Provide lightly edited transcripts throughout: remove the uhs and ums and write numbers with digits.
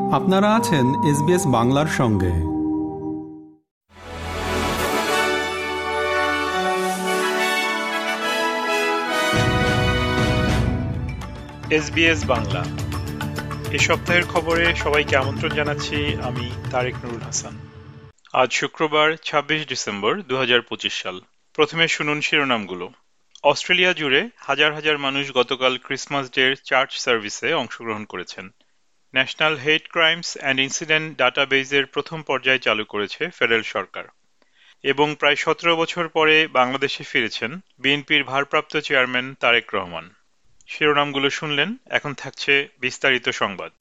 আপনারা আছেন SBS বাংলার সঙ্গে। SBS বাংলা এই সপ্তাহের খবরে সবাইকে আমন্ত্রণ জানাচ্ছি। আমি তারেক নুরুল হাসান। আজ শুক্রবার ২৬ ডিসেম্বর ২০২৫ সাল। প্রথমে শুনুন শিরোনামগুলো। অস্ট্রেলিয়া জুড়ে হাজার হাজার মানুষ গতকাল ক্রিসমাস ডের চার্চ সার্ভিসে অংশগ্রহণ করেছেন। National hate crimes and incident ডাটাবেজের প্রথম পর্যায় চালু করেছে ফেডারেল সরকার। এবং প্রায় ১৭ বছর পরে বাংলাদেশে ফিরেছেন বিএনপির ভারপ্রাপ্ত চেয়ারম্যান তারেক রহমান। শিরোনামগুলো শুনলেন, এখন থাকছে বিস্তারিত সংবাদ।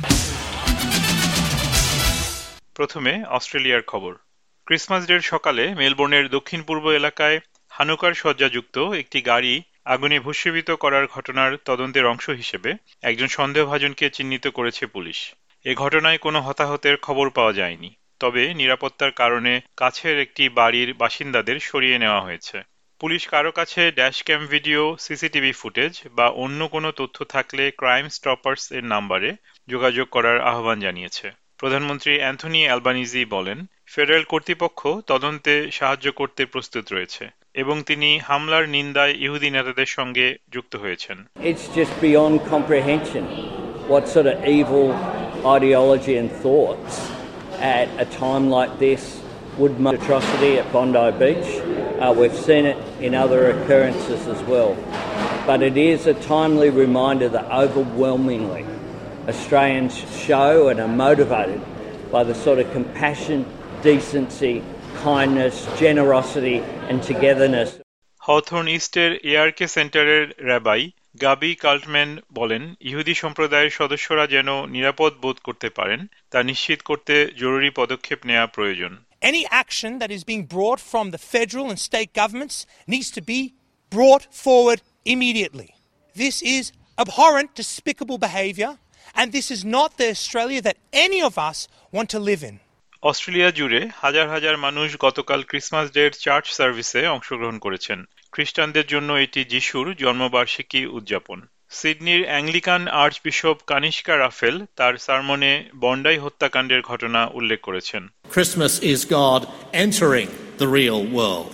প্রথমে অস্ট্রেলিয়ার খবর। ক্রিসমাস ডের সকালে মেলবোর্নের দক্ষিণ পূর্ব এলাকায় হানুকার সজ্জাযুক্ত একটি গাড়ি আগুনে ভস্মীভূত করার ঘটনার তদন্তের অংশ হিসেবে একজন সন্দেহভাজনকে চিহ্নিত করেছে পুলিশ। এ ঘটনায় কোনো হতাহতের খবর পাওয়া যায়নি, তবে নিরাপত্তার কারণে কাছের একটি বাড়ির বাসিন্দাদের সরিয়ে নেওয়া হয়েছে। পুলিশ কারো কাছে ড্যাশক্যাম ভিডিও, সিসিটিভি ফুটেজ বা অন্য কোনো তথ্য থাকলে ক্রাইম স্টপার্স এর নাম্বারে যোগাযোগ করার আহ্বান জানিয়েছে। প্রধানমন্ত্রী অ্যান্থনি অ্যালবানিজি বলেন, ফেডারেল কর্তৃপক্ষ তদন্তে সাহায্য করতে প্রস্তুত রয়েছে এবং তিনি হামলার নিন্দায় ইহুদি নেতাদের সঙ্গে যুক্ত হয়েছেন। It's just beyond comprehension what sort of evil ideology and thoughts at a time like this would make atrocity at Bondi Beach. We've seen it in other occurrences as well. But it is a timely reminder that overwhelmingly Australians show and are motivated by the sort of compassion, decency, kindness, generosity and togetherness. Hawthorn ইস্টের ARK সেন্টারের rabbi গাবি কাল্টম্যান বলেন, ইহুদি সম্প্রদায়ের সদস্যরা যেন নিরাপদ বোধ করতে পারেন তা নিশ্চিত করতে জরুরি পদক্ষেপ নেওয়া প্রয়োজন। Any action that is being brought from the federal and state governments needs to be brought forward immediately. This is abhorrent, despicable behaviour, and this is not the Australia that any of us want to live in. Australia জুড়ে হাজার হাজার মানুষ গতকাল Christmas ডের church সার্ভিসে অংশগ্রহণ করেছেন। খ্রিস্টানদের জন্য এটি যিশুর জন্মবার্ষিকী উদযাপন। সিডনির অ্যাংলিকান আর্চবিশপ কানিষ্কা রাফেল তার সারমনে বন্ডাই হত্যাকাণ্ডের ঘটনা উল্লেখ করেছেন। Christmas is God entering the real world.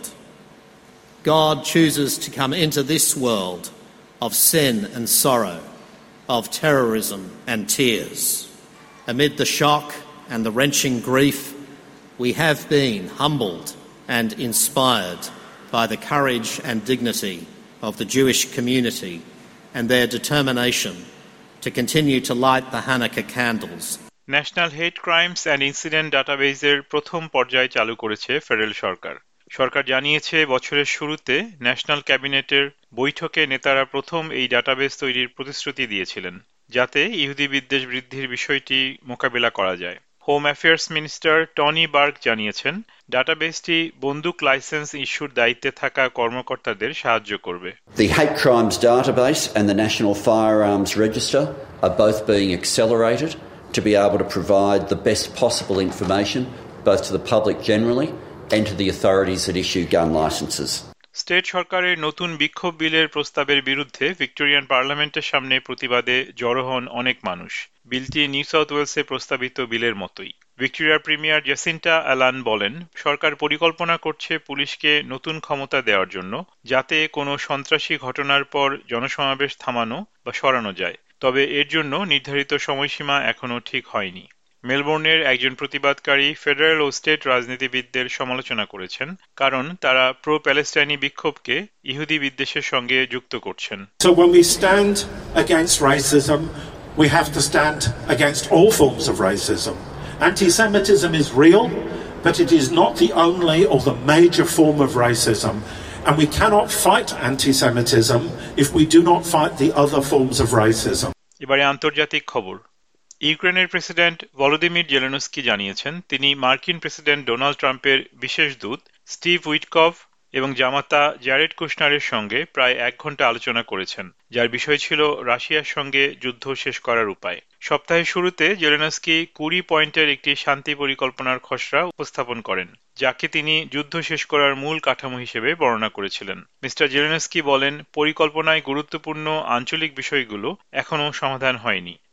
God chooses to come into this world of sin and sorrow, of terrorism and tears. Amid the shock and the wrenching grief, we have been humbled and inspired by the courage and dignity of the Jewish community and their determination to continue to light the Hanukkah candles. National hate crimes and incident ডাটাবেজের প্রথম পর্যায় চালু করেছে federal সরকার। সরকার জানিয়েছে, বছরের শুরুতে national ক্যাবিনেটের বৈঠকে নেতারা প্রথম এই ডাটাবেজ তৈরির প্রতিশ্রুতি দিয়েছিলেন, যাতে ইহুদি বিদ্বেষ বৃদ্ধির বিষয়টি মোকাবিলা করা যায়। Home affairs minister Tony Burke জানিয়েছেন, ডাটাবেসটি বন্দুক লাইসেন্স ইস্যুর দায়িত্বে থাকা কর্মকর্তাদের সাহায্য করবে। The hate crimes database and the National Firearms Register are both being accelerated to be able to provide the best possible information both to the public generally and to the authorities that issue gun licenses. State সরকারের নতুন বিক্ষোভ বিলের প্রস্তাবের বিরুদ্ধে Victorian পার্লামেন্টের সামনে প্রতিবাদে জড়ো হন অনেক মানুষ। বিলটি নিউ সাউথ ওয়েলসে প্রস্তাবিত বিলের মতোই। ভিক্টোরিয়ার প্রিমিয়ার জেসিন্টা অ্যালান বলেন, সরকার পরিকল্পনা করছে পুলিশকে নতুন ক্ষমতা দেওয়ার জন্য, যাতে কোনো সন্ত্রাসী ঘটনার পর জনসমাবেশ থামানো বা সরানো যায়। তবে এর জন্য নির্ধারিত সময়সীমা এখনও ঠিক হয়নি। মেলবোর্নের একজন প্রতিবাদকারী ফেডারেল ও স্টেট রাজনীতিবিদদের সমালোচনা করেছেন, কারণ তারা প্রো প্যালেস্টাইনি বিক্ষোভকে ইহুদি বিদ্বেষের সঙ্গে যুক্ত করছেন। So when we stand against racism, we have to stand against all forms of racism. Anti-Semitism is real, but it is not the only or the major form of racism. And we cannot fight anti-Semitism if we do not fight the other forms of racism. এবারে আন্তর্জাতিক খবর। ইউক্রেনের president Volodymyr Zelensky জানিয়েছেন, তিনি মার্কিন president Donald ট্রাম্পের বিশেষ দূত স্টিভ উইটকভ এবং জামাতা জ্যারেড কুশনারের সঙ্গে প্রায় 1 ঘন্টা আলোচনা করেছেন, যার বিষয় ছিল রাশিয়ার সঙ্গে যুদ্ধ শেষ করার উপায়। সপ্তাহের শুরুতে জেলেনস্কি 20 পয়েন্টের একটি শান্তি পরিকল্পনার খসড়া উপস্থাপন করেন, যাকে তিনি যুদ্ধ শেষ করার মূল কাঠামো হিসেবে বর্ণনা করেছিলেন। মিস্টার জেলেনস্কি বলেন, পরিকল্পনায় গুরুত্বপূর্ণ আঞ্চলিক বিষয়গুলো এখনও সমাধান হয়নি,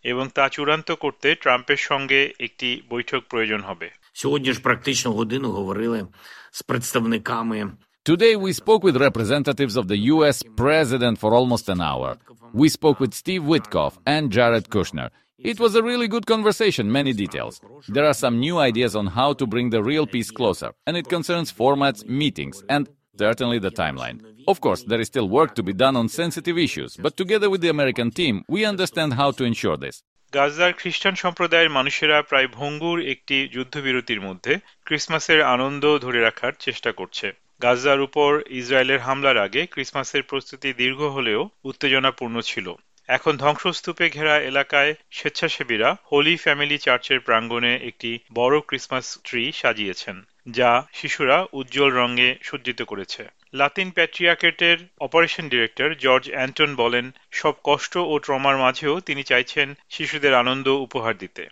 এবং তা চূড়ান্ত করতে ট্রাম্পের সঙ্গে একটি বৈঠক প্রয়োজন হবে। Сьогодні ж практично годину говорили з представниками. Today we spoke with representatives of the US president for almost an hour. We spoke with Steve Witkoff and Jared Kushner. It was a really good conversation, many details. There are some new ideas on how to bring the real peace closer, and it concerns formats, meetings, and certainly the timeline. Of course, there is still work to be done on sensitive issues, but together with the American team, we understand how to ensure this. গাজার খ্রিস্টান সম্প্রদায়ের মানুষেরা প্রায় ভঙ্গুর একটি যুদ্ধবিরতির মধ্যে ক্রিসমাসের আনন্দ ধরে রাখার চেষ্টা করছে। গাজার উপর ইসরায়েলের হামলার আগে ক্রিসমাসের প্রস্তুতি দীর্ঘ হলেও উত্তেজনাপূর্ণ ছিল। এখন ধ্বংসস্তূপে ঘেরা এলাকায় স্বেচ্ছাসেবীরা হোলি ফ্যামিলি চার্চের প্রাঙ্গণে একটি বড় ক্রিসমাস ট্রি সাজিয়েছেন, যা শিশুরা উজ্জ্বল রঙে সজ্জিত করেছে। লাতিন প্যাট্রিয়ার্কেটের অপারেশন ডিরেক্টর জর্জ অ্যান্টন বলেন, সব কষ্ট ও ট্রমার মাঝেও তিনি চাইছেন শিশুদের আনন্দ উপহার দিতে।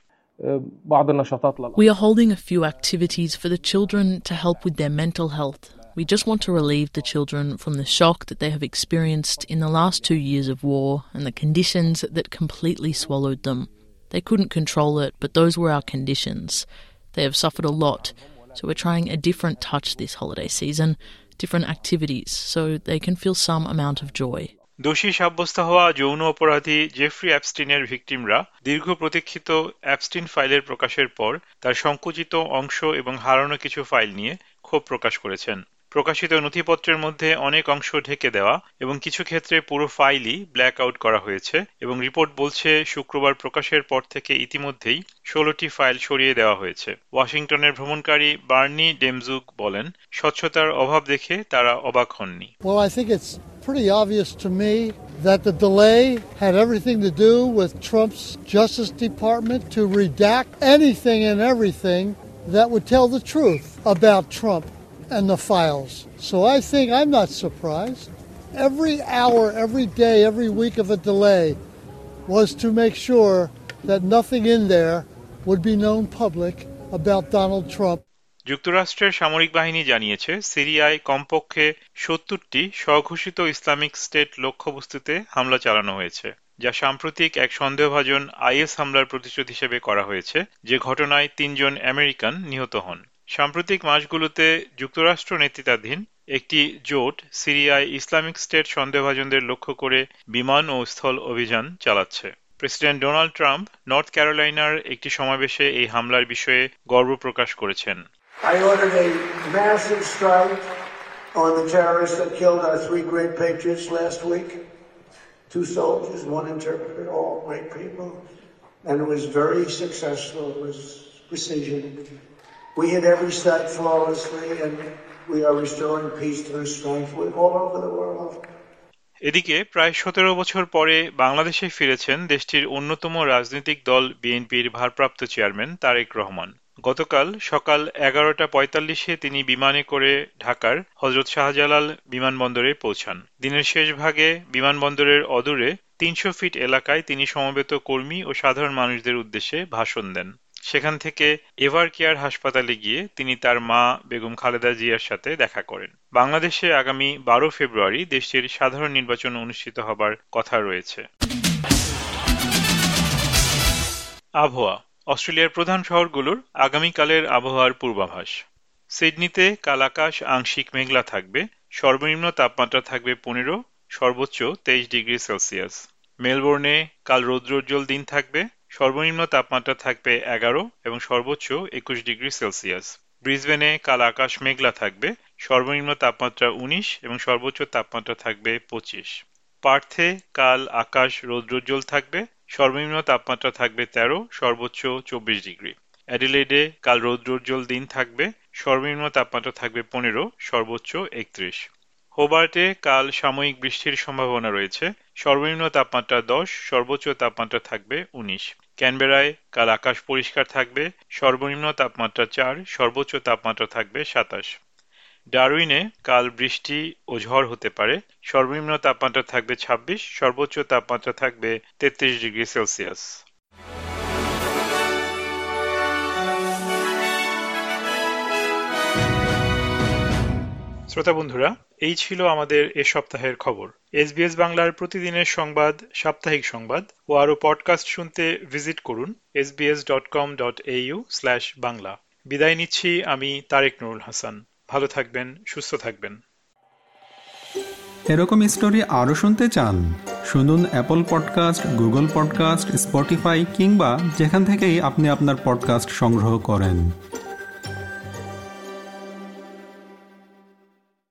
We are holding a few activities for the children to help with their mental health. We just want to relieve the children from the shock that they have experienced in the last 2 years of war and the conditions that completely swallowed them. They couldn't control it, but those were our conditions. They have suffered a lot, so we're trying a different touch this holiday season, different activities, so they can feel some amount of joy. দোষী সাব্যস্ত হওয়া যৌন অপরাধী Jeffrey অ্যাপস্টিনের ভিকটিমরা দীর্ঘ প্রতীক্ষিত Epstein ফাইলের প্রকাশের পর তার সংকুচিত অংশ এবং হারানো কিছু ফাইল নিয়ে ক্ষোভ প্রকাশ করেছেন। প্রকাশিত নথিপত্রের মধ্যে অনেক অংশ ঢেকে দেওয়া এবং কিছু ক্ষেত্রে পুরো ফাইলই ব্ল্যাক আউট করা হয়েছে এবং রিপোর্ট বলছে শুক্রবার প্রকাশের পর থেকে ইতিমধ্যেই 16টি ফাইল সরিয়ে দেওয়া হয়েছে। ওয়াশিংটনের ভ্রমণকারী বার্নি ডেমজুক বলেন, স্বচ্ছতার অভাব দেখে তারা অবাক হননি। Well, I think it's pretty obvious to me that the delay had everything to do with Trump's Justice Department to redact anything and everything that would tell the truth about Trump and the files. So I think I'm not surprised. Every hour, every day, every week of a delay was to make sure that nothing in there would be known public about Donald Trump. যুক্তরাষ্ট্রের সামরিক বাহিনী জানিয়েছে সিরিয়ায় কমপক্ষে 70টি স্বঘোষিত Islamic state লক্ষ্যবস্তুতে হামলা চালানো হয়েছে, যা সাম্প্রতিক এক সন্দেহভাজন আইএস হামলার প্রতিশোধ হিসেবে করা হয়েছে, যে ঘটনায় 3 জন আমেরিকান নিহত হন। সাম্প্রতিক মাসগুলোতে যুক্তরাষ্ট্র নেতৃত্বাধীন একটি জোট সিরিয়ায় ইসলামিক স্টেট সন্দেহভাজনদের লক্ষ্য করে বিমান ও স্থল অভিযান চালাচ্ছে। প্রেসিডেন্ট ডোনাল্ড ট্রাম্প নর্থ ক্যারোলাইনার একটি সমাবেশে এই হামলার বিষয়ে গর্ব প্রকাশ করেছেন। I ordered a massive strike on the terrorists that killed our 3 great patriots last week. 2 soldiers, 1 interpreter, all great people. And it was very successful. It was precision. We hit every site flawlessly, and we are restoring peace to the strength all over the world. এদিকে প্রায় 17 বছর পরে বাংলাদেশে ফিরেছেন দেশটির অন্যতম রাজনৈতিক দল বিএনপির ভারপ্রাপ্ত চেয়ারম্যান তারেক রহমান। গতকাল সকাল 11:45-এ তিনি বিমানে করে ঢাকার হযরত শাহজালাল বিমানবন্দরে পৌঁছান। দিনের শেষ ভাগে বিমানবন্দরের অদূরে 300 ফিট এলাকায় তিনি সমবেত কর্মী ও সাধারণ মানুষদের উদ্দেশ্যে ভাষণ দেন। সেখান থেকে এভার কেয়ার হাসপাতালে গিয়ে তিনি তার মা বেগম খালেদা জিয়ার সাথে দেখা করেন। বাংলাদেশে আগামী 12 ফেব্রুয়ারি দেশটির সাধারণ নির্বাচন অনুষ্ঠিত হবার কথা রয়েছে। আবহাওয়া। অস্ট্রেলিয়ার প্রধান শহরগুলোর আগামীকালের আবহাওয়ার পূর্বাভাস। সিডনিতে কাল আকাশ আংশিক মেঘলা থাকবে, সর্বনিম্ন তাপমাত্রা থাকবে 15, সর্বোচ্চ 23 ডিগ্রি সেলসিয়াস। মেলবোর্নে কাল রৌদ্রোজ্জ্বল দিন থাকবে, সর্বনিম্ন তাপমাত্রা থাকবে 11 এবং সর্বোচ্চ 21 ডিগ্রি সেলসিয়াস। ব্রিসবেনে কাল আকাশ মেঘলা থাকবে, সর্বনিম্ন তাপমাত্রা 19 এবং সর্বোচ্চ তাপমাত্রা থাকবে 25। পার্থে কাল আকাশ রৌদ্রোজ্জ্বল থাকবে, সর্বনিম্ন তাপমাত্রা থাকবে 13, সর্বোচ্চ 24 ডিগ্রি। অ্যাডিলেডে কাল রৌদ্রোজ্জ্বল দিন থাকবে, সর্বনিম্ন তাপমাত্রা থাকবে 15, সর্বোচ্চ 31। হোবার্টে কাল সাময়িক বৃষ্টির সম্ভাবনা রয়েছে, সর্বনিম্ন তাপমাত্রা 10, সর্বোচ্চ তাপমাত্রা থাকবে 19। ক্যানবেরায় কাল আকাশ পরিষ্কার থাকবে, সর্বনিম্ন তাপমাত্রা 4, সর্বোচ্চ তাপমাত্রা থাকবে 27। ডারউইনে কাল বৃষ্টি ও ঝড় হতে পারে, সর্বনিম্ন তাপমাত্রা থাকবে 26, সর্বোচ্চ তাপমাত্রা থাকবে 33 ডিগ্রি সেলসিয়াস। শ্রোতা বন্ধুরা, এই ছিল আমাদের এ সপ্তাহের খবর। SBS বাংলার প্রতিদিনের সংবাদ, সাপ্তাহিক সংবাদ ও আরো পডকাস্ট শুনতে ভিজিট করুন sbs.com.au/bangla। বিদায় নিচ্ছি আমি তারেক নুরুল হাসান। ভালো থাকবেন, সুস্থ থাকবেন। এরকম স্টোরি আরও শুনতে চান? শুনুন Apple podcast, Google podcast, Spotify কিংবা যেখান থেকেই আপনি আপনার পডকাস্ট সংগ্রহ করেন।